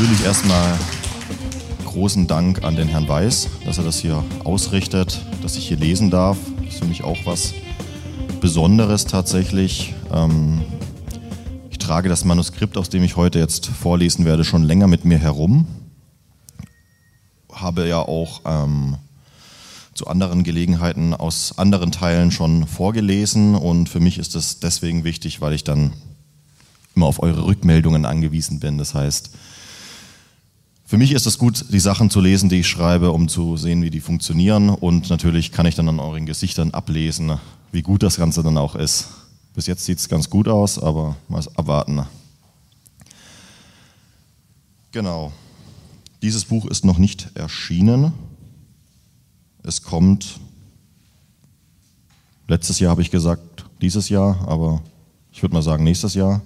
Natürlich erstmal großen Dank an den Herrn Weiß, dass er das hier ausrichtet, dass ich hier lesen darf. Das ist für mich auch was Besonderes tatsächlich. Ich trage das Manuskript, aus dem ich heute jetzt vorlesen werde, schon länger mit mir herum. Habe ja auch zu anderen Gelegenheiten aus anderen Teilen schon vorgelesen und für mich ist es deswegen wichtig, weil ich dann immer auf eure Rückmeldungen angewiesen bin. Das heißt, für mich ist es gut, die Sachen zu lesen, die ich schreibe, um zu sehen, wie die funktionieren und natürlich kann ich dann an euren Gesichtern ablesen, wie gut das Ganze dann auch ist. Bis jetzt sieht es ganz gut aus, aber mal abwarten. Genau. Dieses Buch ist noch nicht erschienen. Es kommt, letztes Jahr habe ich gesagt, dieses Jahr, aber ich würde mal sagen nächstes Jahr.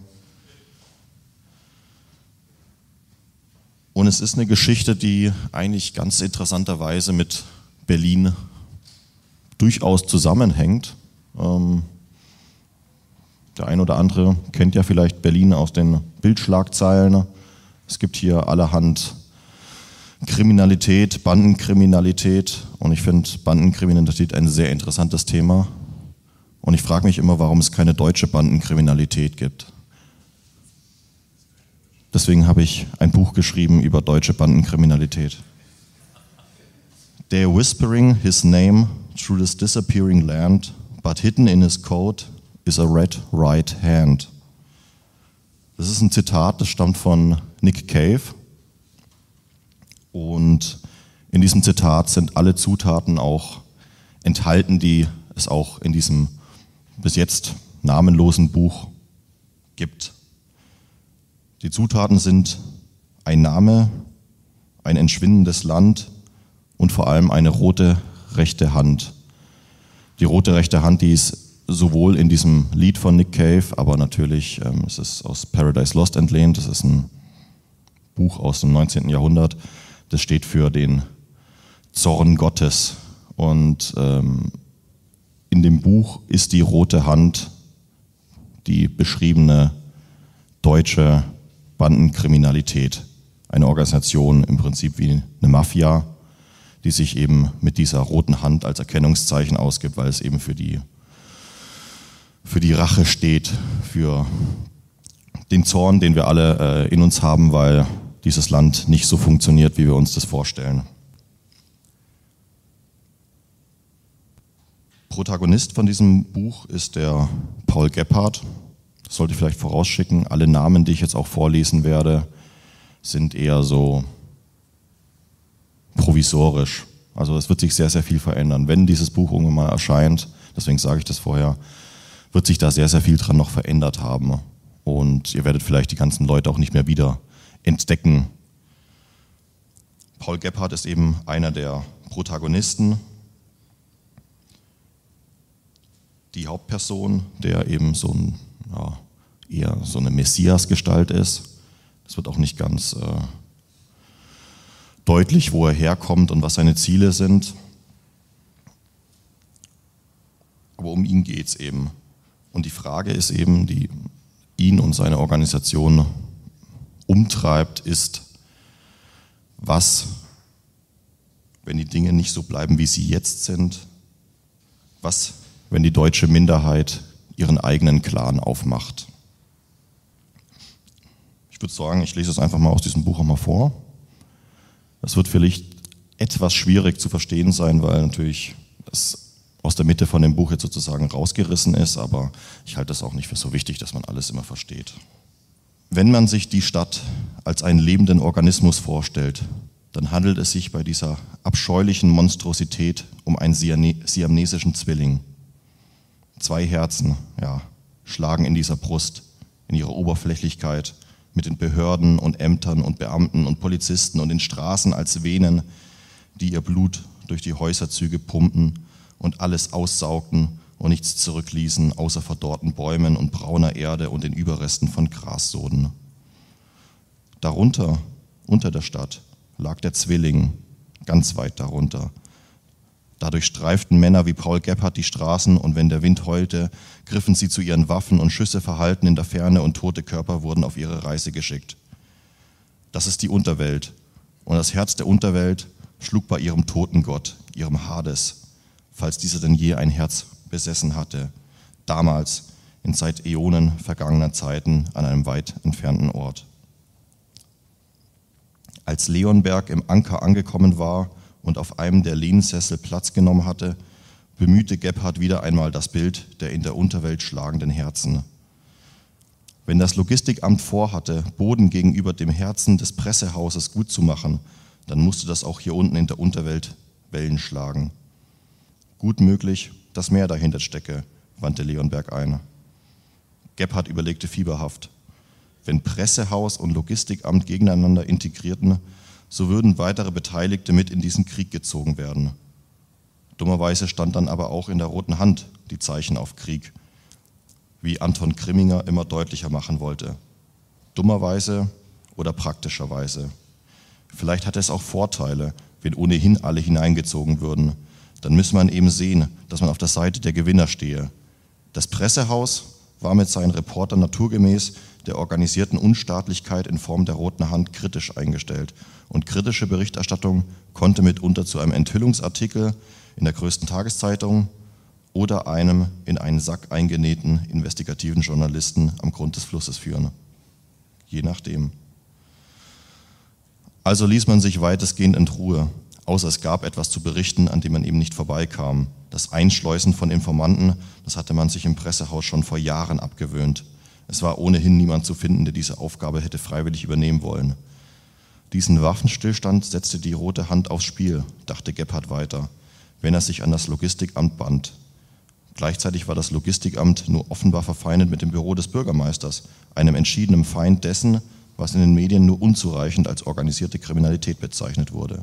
Und es ist eine Geschichte, die eigentlich ganz interessanterweise mit Berlin durchaus zusammenhängt. Der ein oder andere kennt ja vielleicht Berlin aus den Bildschlagzeilen. Es gibt hier allerhand Kriminalität, Bandenkriminalität und ich finde Bandenkriminalität ein sehr interessantes Thema und ich frage mich immer, warum es keine deutsche Bandenkriminalität gibt. Deswegen habe ich ein Buch geschrieben über deutsche Bandenkriminalität. They're whispering his name through this disappearing land, but hidden in his coat is a red right hand. Das ist ein Zitat, das stammt von Nick Cave. Und in diesem Zitat sind alle Zutaten auch enthalten, die es auch in diesem bis jetzt namenlosen Buch gibt. Die Zutaten sind ein Name, ein entschwindendes Land und vor allem eine rote rechte Hand. Die rote rechte Hand, die ist sowohl in diesem Lied von Nick Cave, aber natürlich es ist aus Paradise Lost entlehnt. Das ist ein Buch aus dem 19. Jahrhundert. Das steht für den Zorn Gottes. Und in dem Buch ist die rote Hand die beschriebene deutsche Bandenkriminalität. Eine Organisation im Prinzip wie eine Mafia, die sich eben mit dieser roten Hand als Erkennungszeichen ausgibt, weil es eben für die Rache steht, für den Zorn, den wir alle in uns haben, weil dieses Land nicht so funktioniert, wie wir uns das vorstellen. Protagonist von diesem Buch ist der Paul Gebhardt. Das sollte ich vielleicht vorausschicken. Alle Namen, die ich jetzt auch vorlesen werde, sind eher so provisorisch. Also es wird sich sehr, sehr viel verändern. Wenn dieses Buch irgendwann mal erscheint, deswegen sage ich das vorher, wird sich da sehr, sehr viel dran noch verändert haben. Und ihr werdet vielleicht die ganzen Leute auch nicht mehr wieder entdecken. Paul Gebhardt ist eben einer der Protagonisten, die Hauptperson, der eben so ein, ja, eher so eine Messias-Gestalt ist. Es wird auch nicht ganz deutlich, wo er herkommt und was seine Ziele sind. Aber um ihn geht es eben. Und die Frage ist eben, die ihn und seine Organisation umtreibt, ist, was, wenn die Dinge nicht so bleiben, wie sie jetzt sind, was, wenn die deutsche Minderheit ihren eigenen Clan aufmacht. Ich würde sagen, ich lese es einfach mal aus diesem Buch auch mal vor. Das wird vielleicht etwas schwierig zu verstehen sein, weil natürlich das aus der Mitte von dem Buch jetzt sozusagen rausgerissen ist, aber ich halte das auch nicht für so wichtig, dass man alles immer versteht. Wenn man sich die Stadt als einen lebenden Organismus vorstellt, dann handelt es sich bei dieser abscheulichen Monstrosität um einen siamesischen Zwilling. 2 Herzen, ja, schlagen in dieser Brust, in ihrer Oberflächlichkeit, mit den Behörden und Ämtern und Beamten und Polizisten und den Straßen als Venen, die ihr Blut durch die Häuserzüge pumpten und alles aussaugten und nichts zurückließen, außer verdorrten Bäumen und brauner Erde und den Überresten von Grassoden. Darunter, unter der Stadt, lag der Zwilling, ganz weit darunter. Dadurch streiften Männer wie Paul Gebhardt die Straßen und wenn der Wind heulte, griffen sie zu ihren Waffen und Schüsse verhallten in der Ferne und tote Körper wurden auf ihre Reise geschickt. Das ist die Unterwelt. Und das Herz der Unterwelt schlug bei ihrem toten Gott, ihrem Hades, falls dieser denn je ein Herz besessen hatte, damals in seit Äonen vergangener Zeiten an einem weit entfernten Ort. Als Leonberg im Anker angekommen war und auf einem der Lehnsessel Platz genommen hatte, bemühte Gebhard wieder einmal das Bild der in der Unterwelt schlagenden Herzen. Wenn das Logistikamt vorhatte, Boden gegenüber dem Herzen des Pressehauses gut zu machen, dann musste das auch hier unten in der Unterwelt Wellen schlagen. Gut möglich, dass mehr dahinter stecke, wandte Leonberg ein. Gebhard überlegte fieberhaft. Wenn Pressehaus und Logistikamt gegeneinander integrierten, so würden weitere Beteiligte mit in diesen Krieg gezogen werden. Dummerweise stand dann aber auch in der Roten Hand die Zeichen auf Krieg, wie Anton Grimminger immer deutlicher machen wollte. Dummerweise oder praktischerweise. Vielleicht hat es auch Vorteile, wenn ohnehin alle hineingezogen würden. Dann müsse man eben sehen, dass man auf der Seite der Gewinner stehe. Das Pressehaus war mit seinen Reportern naturgemäß der organisierten Unstaatlichkeit in Form der Roten Hand kritisch eingestellt. Und kritische Berichterstattung konnte mitunter zu einem Enthüllungsartikel in der größten Tageszeitung oder einem in einen Sack eingenähten investigativen Journalisten am Grund des Flusses führen. Je nachdem. Also ließ man sich weitestgehend in Ruhe, außer es gab etwas zu berichten, an dem man eben nicht vorbeikam. Das Einschleusen von Informanten, das hatte man sich im Pressehaus schon vor Jahren abgewöhnt. Es war ohnehin niemand zu finden, der diese Aufgabe hätte freiwillig übernehmen wollen. Diesen Waffenstillstand setzte die Rote Hand aufs Spiel, dachte Gebhard weiter, wenn er sich an das Logistikamt band. Gleichzeitig war das Logistikamt nur offenbar verfeindet mit dem Büro des Bürgermeisters, einem entschiedenen Feind dessen, was in den Medien nur unzureichend als organisierte Kriminalität bezeichnet wurde.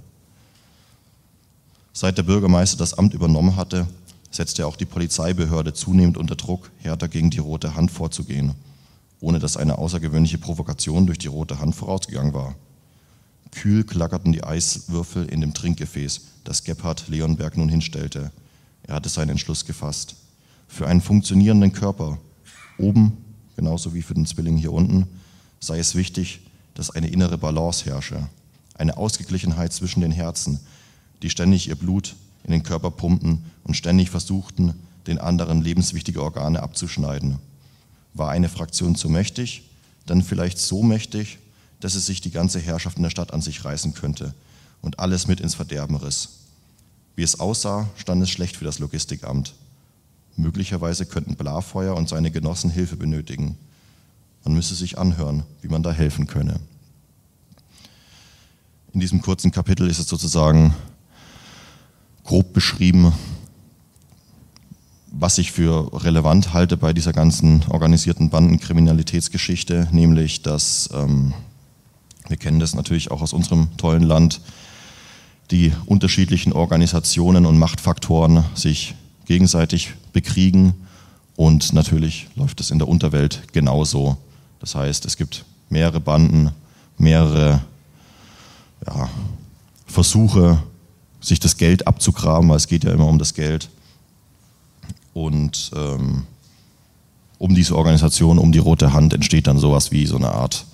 Seit der Bürgermeister das Amt übernommen hatte, setzte auch die Polizeibehörde zunehmend unter Druck, härter gegen die Rote Hand vorzugehen, ohne dass eine außergewöhnliche Provokation durch die Rote Hand vorausgegangen war. Kühl klackerten die Eiswürfel in dem Trinkgefäß, das Gebhard Leonberg nun hinstellte. Er hatte seinen Entschluss gefasst. Für einen funktionierenden Körper, oben, genauso wie für den Zwilling hier unten, sei es wichtig, dass eine innere Balance herrsche, eine Ausgeglichenheit zwischen den Herzen, die ständig ihr Blut in den Körper pumpten und ständig versuchten, den anderen lebenswichtige Organe abzuschneiden. War eine Fraktion zu mächtig, dann vielleicht so mächtig, dass es sich die ganze Herrschaft in der Stadt an sich reißen könnte und alles mit ins Verderben riss. Wie es aussah, stand es schlecht für das Logistikamt. Möglicherweise könnten Blafeuer und seine Genossen Hilfe benötigen. Man müsse sich anhören, wie man da helfen könne. In diesem kurzen Kapitel ist es sozusagen grob beschrieben, was ich für relevant halte bei dieser ganzen organisierten Bandenkriminalitätsgeschichte, nämlich, dass, wir kennen das natürlich auch aus unserem tollen Land, die unterschiedlichen Organisationen und Machtfaktoren sich gegenseitig bekriegen und natürlich läuft es in der Unterwelt genauso. Das heißt, es gibt mehrere Banden, mehrere Versuche, sich das Geld abzugraben, weil es geht ja immer um das Geld. Und um diese Organisation, um die Rote Hand entsteht dann sowas wie so eine Art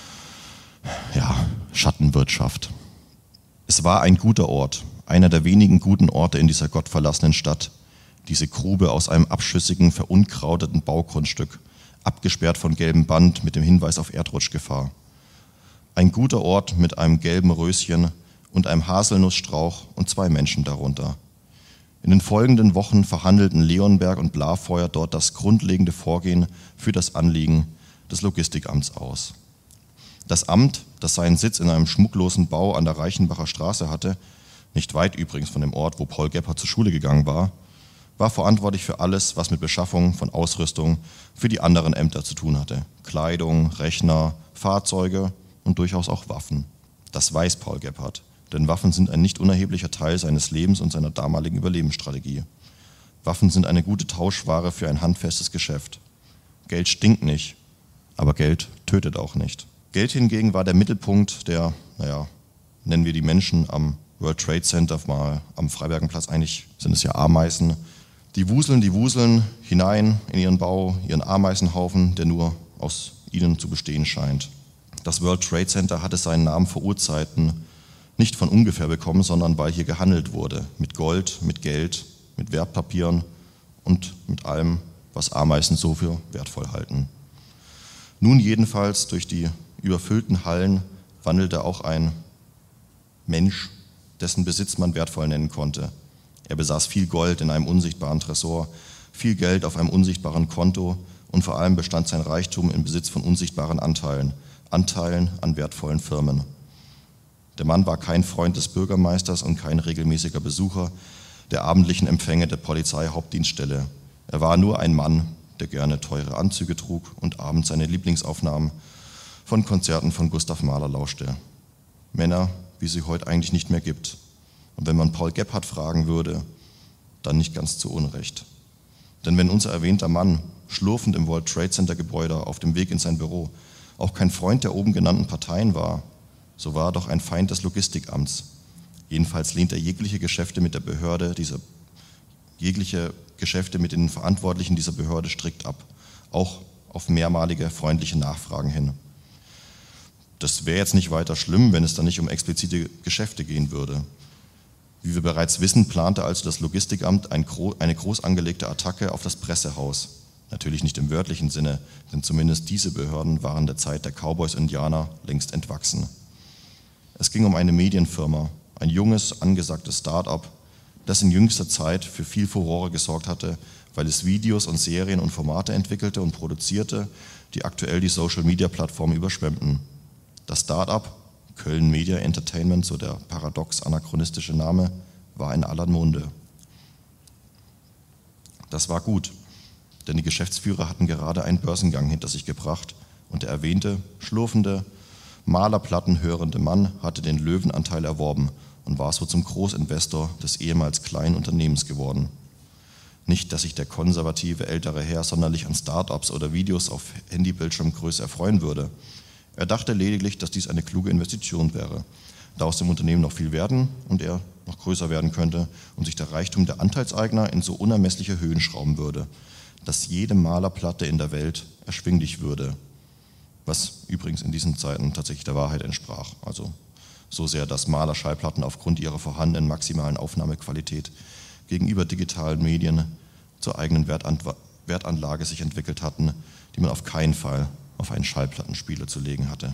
Schattenwirtschaft. Es war ein guter Ort, einer der wenigen guten Orte in dieser gottverlassenen Stadt. Diese Grube aus einem abschüssigen, verunkrauteten Baugrundstück, abgesperrt von gelbem Band mit dem Hinweis auf Erdrutschgefahr. Ein guter Ort mit einem gelben Röschen und einem Haselnussstrauch und 2 Menschen darunter. In den folgenden Wochen verhandelten Leonberg und Blafeuer dort das grundlegende Vorgehen für das Anliegen des Logistikamts aus. Das Amt, das seinen Sitz in einem schmucklosen Bau an der Reichenbacher Straße hatte, nicht weit übrigens von dem Ort, wo Paul Gebhard zur Schule gegangen war verantwortlich für alles, was mit Beschaffung von Ausrüstung für die anderen Ämter zu tun hatte. Kleidung, Rechner, Fahrzeuge und durchaus auch Waffen. Das weiß Paul Gebhard, denn Waffen sind ein nicht unerheblicher Teil seines Lebens und seiner damaligen Überlebensstrategie. Waffen sind eine gute Tauschware für ein handfestes Geschäft. Geld stinkt nicht, aber Geld tötet auch nicht. Geld hingegen war der Mittelpunkt der, nennen wir die Menschen am World Trade Center mal am Freibergenplatz, eigentlich sind es ja Ameisen. Die wuseln hinein in ihren Bau, ihren Ameisenhaufen, der nur aus ihnen zu bestehen scheint. Das World Trade Center hatte seinen Namen vor Urzeiten nicht von ungefähr bekommen, sondern weil hier gehandelt wurde. Mit Gold, mit Geld, mit Wertpapieren und mit allem, was Ameisen so für wertvoll halten. Nun jedenfalls durch die überfüllten Hallen wandelte auch ein Mensch, dessen Besitz man wertvoll nennen konnte. Er besaß viel Gold in einem unsichtbaren Tresor, viel Geld auf einem unsichtbaren Konto und vor allem bestand sein Reichtum im Besitz von unsichtbaren Anteilen an wertvollen Firmen. Der Mann war kein Freund des Bürgermeisters und kein regelmäßiger Besucher der abendlichen Empfänge der Polizeihauptdienststelle. Er war nur ein Mann, der gerne teure Anzüge trug und abends seine Lieblingsaufnahmen von Konzerten von Gustav Mahler lauschte. Männer, wie sie heute eigentlich nicht mehr gibt. Und wenn man Paul Gebhardt fragen würde, dann nicht ganz zu Unrecht. Denn wenn unser erwähnter Mann, schlurfend im World Trade Center Gebäude auf dem Weg in sein Büro, auch kein Freund der oben genannten Parteien war, so war er doch ein Feind des Logistikamts. Jedenfalls lehnt er jegliche Geschäfte mit den Verantwortlichen dieser Behörde strikt ab, auch auf mehrmalige freundliche Nachfragen hin. Das wäre jetzt nicht weiter schlimm, wenn es dann nicht um explizite Geschäfte gehen würde. Wie wir bereits wissen, plante also das Logistikamt eine groß angelegte Attacke auf das Pressehaus. Natürlich nicht im wörtlichen Sinne, denn zumindest diese Behörden waren der Zeit der Cowboys und Indianer längst entwachsen. Es ging um eine Medienfirma, ein junges, angesagtes Start-up, das in jüngster Zeit für viel Furore gesorgt hatte, weil es Videos und Serien und Formate entwickelte und produzierte, die aktuell die Social-Media-Plattformen überschwemmten. Das Start-up, Köln Media Entertainment, so der paradox anachronistische Name, war in aller Munde. Das war gut, denn die Geschäftsführer hatten gerade einen Börsengang hinter sich gebracht und der erwähnte, schlurfende, Malerplatten hörende Mann hatte den Löwenanteil erworben und war so zum Großinvestor des ehemals kleinen Unternehmens geworden. Nicht, dass sich der konservative ältere Herr sonderlich an Start-ups oder Videos auf Handybildschirmgröße erfreuen würde. Er dachte lediglich, dass dies eine kluge Investition wäre, da aus dem Unternehmen noch viel werden und er noch größer werden könnte und sich der Reichtum der Anteilseigner in so unermessliche Höhen schrauben würde, dass jede Malerplatte in der Welt erschwinglich würde, was übrigens in diesen Zeiten tatsächlich der Wahrheit entsprach. Also so sehr, dass Malerschallplatten aufgrund ihrer vorhandenen maximalen Aufnahmequalität gegenüber digitalen Medien zur eigenen Wertanlage sich entwickelt hatten, die man auf keinen Fall auf einen Schallplattenspieler zu legen hatte.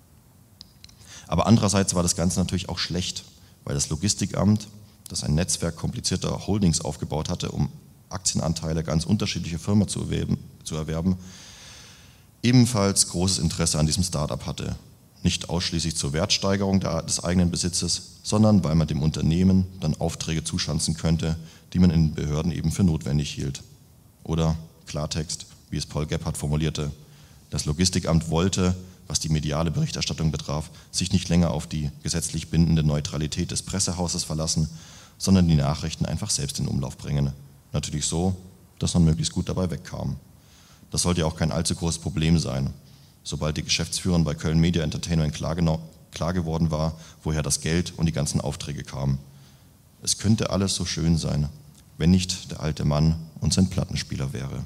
Aber andererseits war das Ganze natürlich auch schlecht, weil das Logistikamt, das ein Netzwerk komplizierter Holdings aufgebaut hatte, um Aktienanteile ganz unterschiedlicher Firmen zu erwerben, ebenfalls großes Interesse an diesem Start-up hatte. Nicht ausschließlich zur Wertsteigerung des eigenen Besitzes, sondern weil man dem Unternehmen dann Aufträge zuschanzen könnte, die man in den Behörden eben für notwendig hielt. Oder Klartext, wie es Paul Gebhardt formulierte: Das Logistikamt wollte, was die mediale Berichterstattung betraf, sich nicht länger auf die gesetzlich bindende Neutralität des Pressehauses verlassen, sondern die Nachrichten einfach selbst in Umlauf bringen. Natürlich so, dass man möglichst gut dabei wegkam. Das sollte ja auch kein allzu großes Problem sein. Sobald die Geschäftsführerin bei Köln Media Entertainment klar geworden war, woher das Geld und die ganzen Aufträge kamen. Es könnte alles so schön sein, wenn nicht der alte Mann und sein Plattenspieler wäre.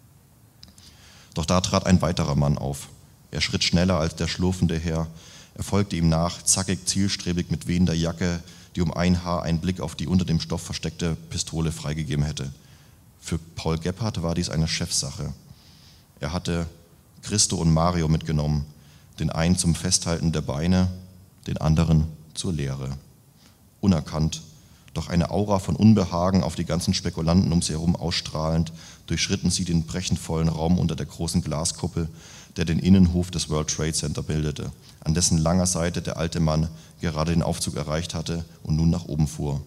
Doch da trat ein weiterer Mann auf. Er schritt schneller als der schlurfende Herr. Er folgte ihm nach, zackig, zielstrebig mit wehender Jacke, die um ein Haar einen Blick auf die unter dem Stoff versteckte Pistole freigegeben hätte. Für Paul Gebhardt war dies eine Chefsache. Er hatte Christo und Mario mitgenommen, den einen zum Festhalten der Beine, den anderen zur Lehre. Unerkannt, doch eine Aura von Unbehagen auf die ganzen Spekulanten um sie herum ausstrahlend, durchschritten sie den brechendvollen Raum unter der großen Glaskuppel, der den Innenhof des World Trade Center bildete, an dessen langer Seite der alte Mann gerade den Aufzug erreicht hatte und nun nach oben fuhr.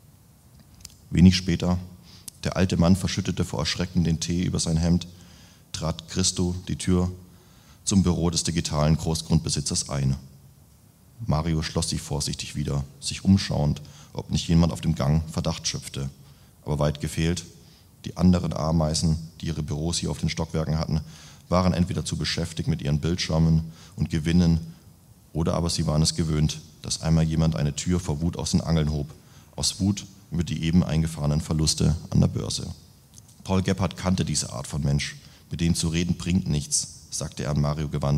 Wenig später, der alte Mann verschüttete vor Erschrecken den Tee über sein Hemd, trat Christo die Tür zum Büro des digitalen Großgrundbesitzers ein. Mario schloss sie vorsichtig wieder, sich umschauend, ob nicht jemand auf dem Gang Verdacht schöpfte. Aber weit gefehlt, die anderen Ameisen, die ihre Büros hier auf den Stockwerken hatten, waren entweder zu beschäftigt mit ihren Bildschirmen und Gewinnen, oder aber sie waren es gewöhnt, dass einmal jemand eine Tür vor Wut aus den Angeln hob, aus Wut über die eben eingefahrenen Verluste an der Börse. Paul Gebhardt kannte diese Art von Mensch. Mit denen zu reden bringt nichts, sagte er an Mario gewandt,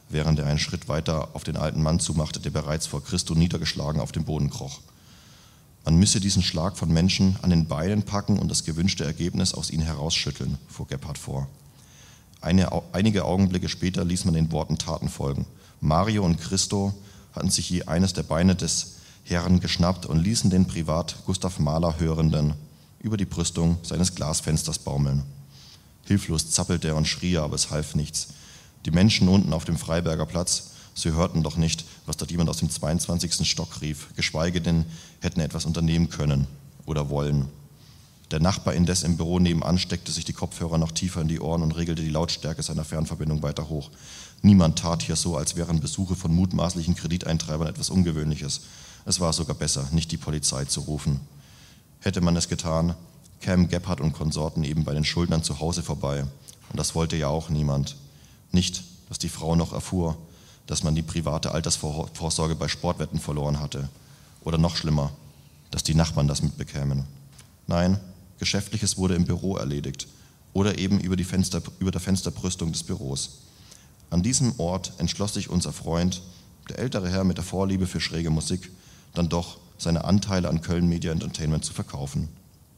während er einen Schritt weiter auf den alten Mann zumachte, der bereits vor Christo niedergeschlagen auf dem Boden kroch. Man müsse diesen Schlag von Menschen an den Beinen packen und das gewünschte Ergebnis aus ihnen herausschütteln, fuhr Gebhard vor. Einige Augenblicke später ließ man den Worten Taten folgen. Mario und Christo hatten sich je eines der Beine des Herrn geschnappt und ließen den privat Gustav Mahler Hörenden über die Brüstung seines Glasfensters baumeln. Hilflos zappelte er und schrie er, aber es half nichts. Die Menschen unten auf dem Freiberger Platz, sie hörten doch nicht, was dort jemand aus dem 22. Stock rief, geschweige denn hätten etwas unternehmen können oder wollen. Der Nachbar indes im Büro nebenan steckte sich die Kopfhörer noch tiefer in die Ohren und regelte die Lautstärke seiner Fernverbindung weiter hoch. Niemand tat hier so, als wären Besuche von mutmaßlichen Krediteintreibern etwas Ungewöhnliches. Es war sogar besser, nicht die Polizei zu rufen. Hätte man es getan, kämen Gebhard und Konsorten eben bei den Schuldnern zu Hause vorbei. Und das wollte ja auch niemand. Nicht, dass die Frau noch erfuhr, dass man die private Altersvorsorge bei Sportwetten verloren hatte. Oder noch schlimmer, dass die Nachbarn das mitbekämen. Nein, Geschäftliches wurde im Büro erledigt oder eben über der Fensterbrüstung des Büros. An diesem Ort entschloss sich unser Freund, der ältere Herr mit der Vorliebe für schräge Musik, dann doch seine Anteile an Köln Media Entertainment zu verkaufen.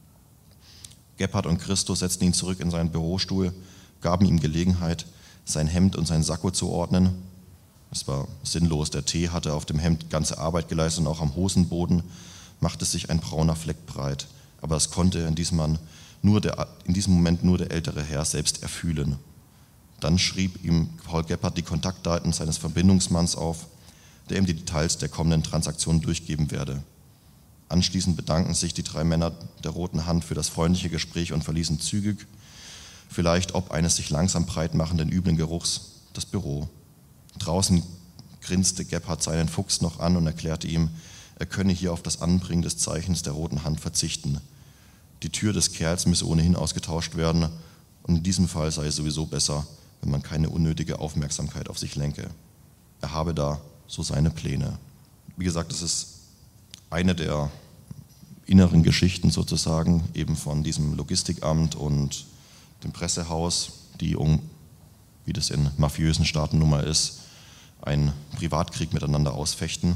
Gebhard und Christo setzten ihn zurück in seinen Bürostuhl, gaben ihm Gelegenheit, sein Hemd und sein Sakko zu ordnen. Es war sinnlos, der Tee hatte auf dem Hemd ganze Arbeit geleistet und auch am Hosenboden machte sich ein brauner Fleck breit. Aber das konnte in diesem Moment nur der ältere Herr selbst erfühlen. Dann schrieb ihm Paul Gebhard die Kontaktdaten seines Verbindungsmanns auf, der ihm die Details der kommenden Transaktion durchgeben werde. Anschließend bedankten sich die drei Männer der Roten Hand für das freundliche Gespräch und verließen zügig, vielleicht ob eines sich langsam breit machenden üblen Geruchs, das Büro. Draußen grinste Gebhard seinen Fuchs noch an und erklärte ihm, er könne hier auf das Anbringen des Zeichens der Roten Hand verzichten. Die Tür des Kerls müsse ohnehin ausgetauscht werden und in diesem Fall sei es sowieso besser, wenn man keine unnötige Aufmerksamkeit auf sich lenke. Er habe da so seine Pläne. Wie gesagt, das ist eine der inneren Geschichten sozusagen, eben von diesem Logistikamt und dem Pressehaus, die, wie das in mafiösen Staaten nun mal ist, einen Privatkrieg miteinander ausfechten.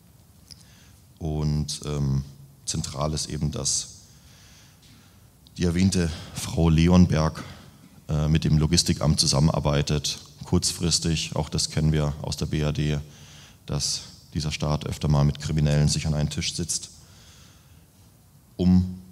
Und zentral ist eben, dass die erwähnte Frau Leonberg mit dem Logistikamt zusammenarbeitet, kurzfristig, auch das kennen wir aus der BRD, dass dieser Staat öfter mal mit Kriminellen sich an einen Tisch sitzt, um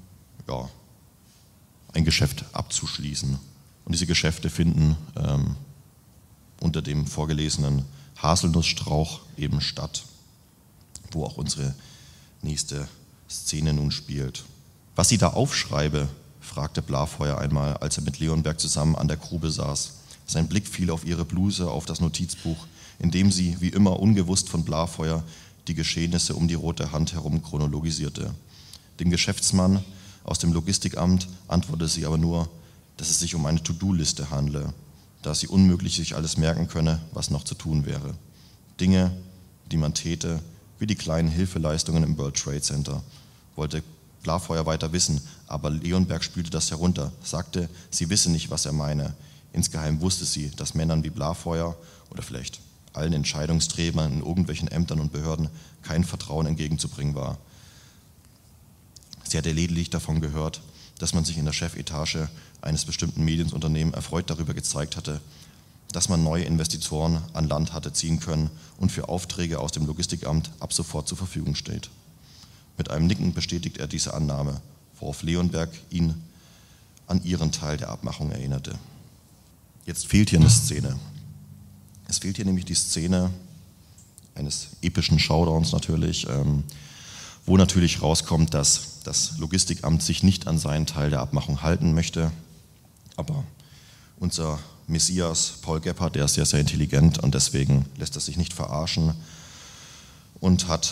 ein Geschäft abzuschließen. Und diese Geschäfte finden unter dem vorgelesenen Haselnussstrauch eben statt, wo auch unsere nächste Szene nun spielt. Was sie da aufschreibe, fragte Blafeuer einmal, als er mit Leonberg zusammen an der Grube saß. Sein Blick fiel auf ihre Bluse, auf das Notizbuch, in dem sie, wie immer ungewusst von Blafeuer, die Geschehnisse um die Rote Hand herum chronologisierte. Dem Geschäftsmann aus dem Logistikamt antwortete sie aber nur, dass es sich um eine To-Do-Liste handle, da sie unmöglich sich alles merken könne, was noch zu tun wäre. Dinge, die man täte, wie die kleinen Hilfeleistungen im World Trade Center. Wollte Blafeuer weiter wissen, aber Leonberg spülte das herunter, sagte, sie wisse nicht, was er meine. Insgeheim wusste sie, dass Männern wie Blafeuer oder vielleicht allen Entscheidungsträgern in irgendwelchen Ämtern und Behörden kein Vertrauen entgegenzubringen war. Sie hatte lediglich davon gehört, dass man sich in der Chefetage eines bestimmten Mediensunternehmens erfreut darüber gezeigt hatte, dass man neue Investitoren an Land hatte ziehen können und für Aufträge aus dem Logistikamt ab sofort zur Verfügung steht. Mit einem Nicken bestätigt er diese Annahme, worauf Leonberg ihn an ihren Teil der Abmachung erinnerte. Jetzt fehlt hier eine Szene. Es fehlt hier nämlich die Szene eines epischen Showdowns natürlich, wo natürlich rauskommt, dass das Logistikamt sich nicht an seinen Teil der Abmachung halten möchte. Aber unser Messias, Paul Gebhard, der ist sehr, sehr intelligent und deswegen lässt er sich nicht verarschen und hat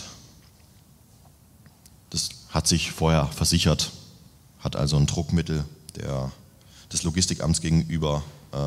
sich vorher versichert, hat also ein Druckmittel des Logistikamts gegenüber,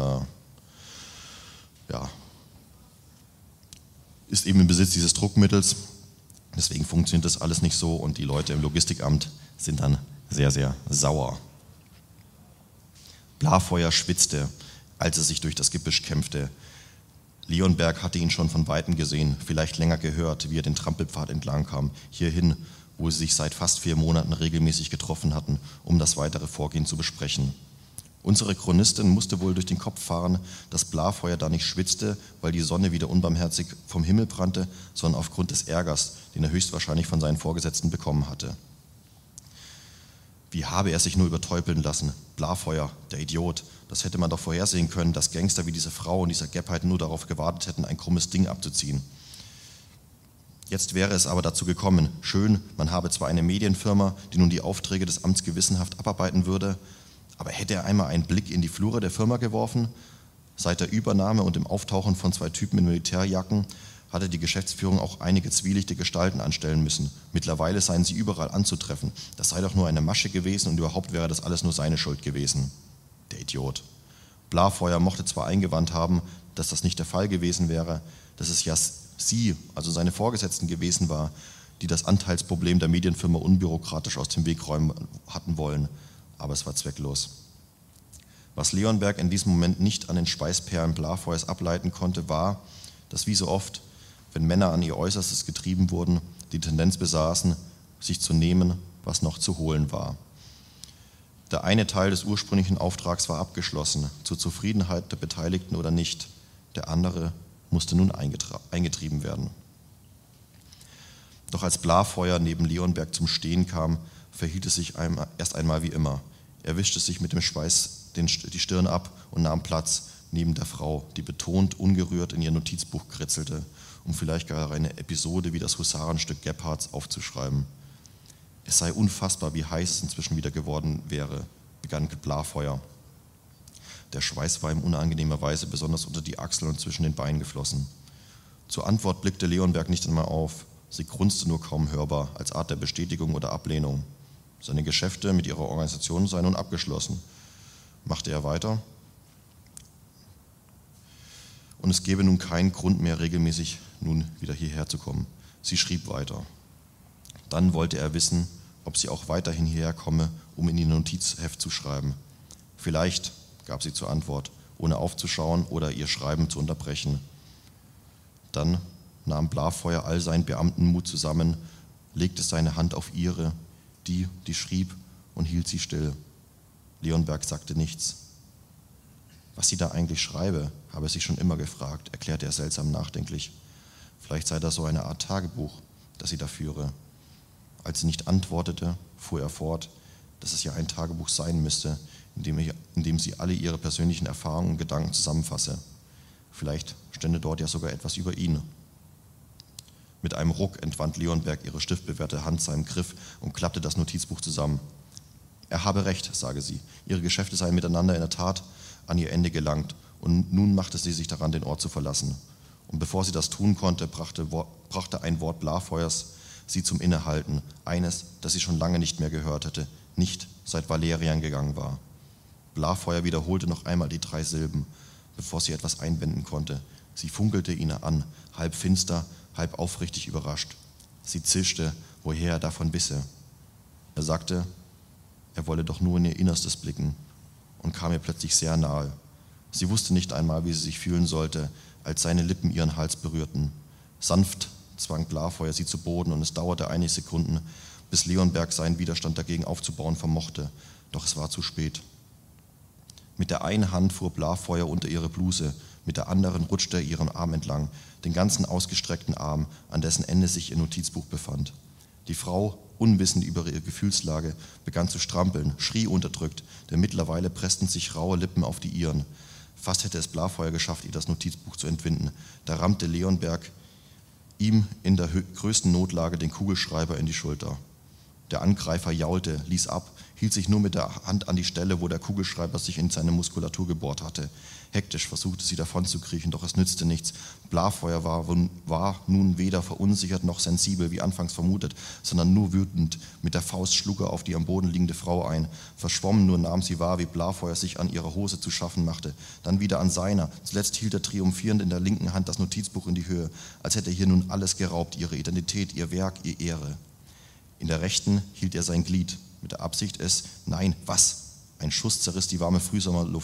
ist eben im Besitz dieses Druckmittels. Deswegen funktioniert das alles nicht so und die Leute im Logistikamt sind dann sehr, sehr sauer. Blafeuer schwitzte, als er sich durch das Gebüsch kämpfte. Leonberg hatte ihn schon von Weitem gesehen, vielleicht länger gehört, wie er den Trampelpfad entlang kam, hierhin, wo sie sich seit fast 4 Monaten regelmäßig getroffen hatten, um das weitere Vorgehen zu besprechen. Unsere Chronistin musste wohl durch den Kopf fahren, dass Blafeuer da nicht schwitzte, weil die Sonne wieder unbarmherzig vom Himmel brannte, sondern aufgrund des Ärgers, den er höchstwahrscheinlich von seinen Vorgesetzten bekommen hatte. Wie habe er sich nur übertäubeln lassen? Blafeuer, der Idiot. Das hätte man doch vorhersehen können, dass Gangster wie diese Frau und dieser Gebhardt nur darauf gewartet hätten, ein krummes Ding abzuziehen. Jetzt wäre es aber dazu gekommen. Schön, man habe zwar eine Medienfirma, die nun die Aufträge des Amts gewissenhaft abarbeiten würde, aber hätte er einmal einen Blick in die Flure der Firma geworfen? Seit der Übernahme und dem Auftauchen von 2 Typen in Militärjacken hatte die Geschäftsführung auch einige zwielichte Gestalten anstellen müssen. Mittlerweile seien sie überall anzutreffen. Das sei doch nur eine Masche gewesen und überhaupt wäre das alles nur seine Schuld gewesen. Der Idiot. Blafeuer mochte zwar eingewandt haben, dass das nicht der Fall gewesen wäre, dass es ja sie, also seine Vorgesetzten gewesen war, die das Anteilsproblem der Medienfirma unbürokratisch aus dem Weg räumen hatten wollen, aber es war zwecklos. Was Leonberg in diesem Moment nicht an den Schweißperlen Blafeuers ableiten konnte, war, dass wie so oft, wenn Männer an ihr Äußerstes getrieben wurden, die Tendenz besaßen, sich zu nehmen, was noch zu holen war. Der eine Teil des ursprünglichen Auftrags war abgeschlossen, zur Zufriedenheit der Beteiligten oder nicht. Der andere musste nun eingetrieben werden. Doch als Blafeuer neben Leonberg zum Stehen kam, verhielt es sich erst einmal wie immer. Er wischte sich mit dem Schweiß die Stirn ab und nahm Platz neben der Frau, die betont ungerührt in ihr Notizbuch kritzelte, um vielleicht gar eine Episode wie das Husarenstück Gebhardts aufzuschreiben. Es sei unfassbar, wie heiß es inzwischen wieder geworden wäre, begann Blafeuer. Der Schweiß war ihm unangenehmerweise besonders unter die Achseln und zwischen den Beinen geflossen. Zur Antwort blickte Leonberg nicht einmal auf. Sie grunzte nur kaum hörbar, als Art der Bestätigung oder Ablehnung. Seine Geschäfte mit ihrer Organisation seien nun abgeschlossen. Machte er weiter? Und es gäbe nun keinen Grund mehr, regelmäßig nun wieder hierher zu kommen. Sie schrieb weiter. Dann wollte er wissen, ob sie auch weiterhin hierher komme, um in ihr Notizheft zu schreiben. Vielleicht, gab sie zur Antwort, ohne aufzuschauen oder ihr Schreiben zu unterbrechen. Dann nahm Blafeuer all seinen Beamtenmut zusammen, legte seine Hand auf ihre, die schrieb, und hielt sie still. Leonberg sagte nichts. Was sie da eigentlich schreibe, habe er sich schon immer gefragt, erklärte er seltsam nachdenklich. Vielleicht sei das so eine Art Tagebuch, das sie da führe. Als sie nicht antwortete, fuhr er fort, dass es ja ein Tagebuch sein müsste, in dem sie alle ihre persönlichen Erfahrungen und Gedanken zusammenfasse. Vielleicht stände dort ja sogar etwas über ihn. Mit einem Ruck entwand Leonberg ihre stiftbewehrte Hand seinem Griff und klappte das Notizbuch zusammen. Er habe recht, sage sie. Ihre Geschäfte seien miteinander in der Tat an ihr Ende gelangt und nun machte sie sich daran, den Ort zu verlassen. Und bevor sie das tun konnte, brachte ein Wort Blafeuers sie zum Innehalten, eines, das sie schon lange nicht mehr gehört hatte, nicht seit Valerian gegangen war. Blafeuer wiederholte noch einmal die 3 Silben, bevor sie etwas einwenden konnte. Sie funkelte ihn an, halb finster, halb aufrichtig überrascht. Sie zischte, woher er davon wisse. Er sagte, er wolle doch nur in ihr Innerstes blicken und kam ihr plötzlich sehr nahe. Sie wusste nicht einmal, wie sie sich fühlen sollte, als seine Lippen ihren Hals berührten. Sanft zwang Blafeuer sie zu Boden und es dauerte einige Sekunden, bis Leonberg seinen Widerstand dagegen aufzubauen vermochte. Doch es war zu spät. Mit der einen Hand fuhr Blafeuer unter ihre Bluse, mit der anderen rutschte er ihren Arm entlang, den ganzen ausgestreckten Arm, an dessen Ende sich ihr Notizbuch befand. Die Frau, unwissend über ihre Gefühlslage, begann zu strampeln, schrie unterdrückt, denn mittlerweile pressten sich raue Lippen auf die ihren. Fast hätte es Blafeuer geschafft, ihr das Notizbuch zu entwinden. Da rammte Leonberg ihm in der größten Notlage den Kugelschreiber in die Schulter. Der Angreifer jaulte, ließ ab, hielt sich nur mit der Hand an die Stelle, wo der Kugelschreiber sich in seine Muskulatur gebohrt hatte. Hektisch versuchte sie davonzukriechen, doch es nützte nichts. Blafeuer war nun weder verunsichert noch sensibel, wie anfangs vermutet, sondern nur wütend. Mit der Faust schlug er auf die am Boden liegende Frau ein. Verschwommen nur nahm sie wahr, wie Blafeuer sich an ihrer Hose zu schaffen machte, dann wieder an seiner. Zuletzt hielt er triumphierend in der linken Hand das Notizbuch in die Höhe, als hätte er hier nun alles geraubt, ihre Identität, ihr Werk, ihre Ehre. In der rechten hielt er sein Glied, mit der Absicht es, nein, was? Ein Schuss zerriss die warme Frühsommerluft.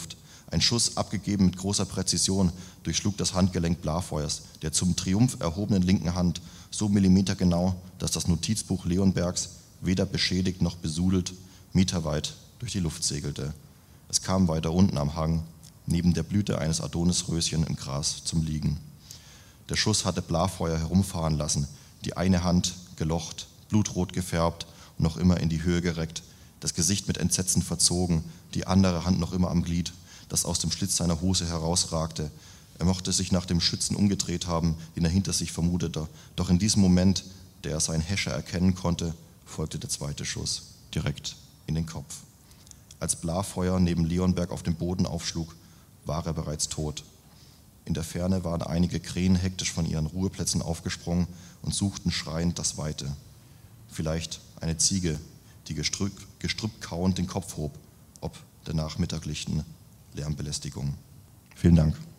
Ein Schuss, abgegeben mit großer Präzision, durchschlug das Handgelenk Blafeuers, der zum Triumph erhobenen linken Hand, so millimetergenau, dass das Notizbuch Leonbergs, weder beschädigt noch besudelt, meterweit durch die Luft segelte. Es kam weiter unten am Hang, neben der Blüte eines Adonisröschen im Gras zum Liegen. Der Schuss hatte Blafeuer herumfahren lassen, die eine Hand gelocht, blutrot gefärbt und noch immer in die Höhe gereckt, das Gesicht mit Entsetzen verzogen, die andere Hand noch immer am Glied, das aus dem Schlitz seiner Hose herausragte. Er mochte sich nach dem Schützen umgedreht haben, den er hinter sich vermutete. Doch in diesem Moment, der er seinen Häscher erkennen konnte, folgte der zweite Schuss, direkt in den Kopf. Als Blafeuer neben Leonberg auf dem Boden aufschlug, war er bereits tot. In der Ferne waren einige Krähen hektisch von ihren Ruheplätzen aufgesprungen und suchten schreiend das Weite. Vielleicht eine Ziege, die Gestrüpp kauend den Kopf hob, ob der nachmittaglichen Lärmbelästigung. Vielen Dank.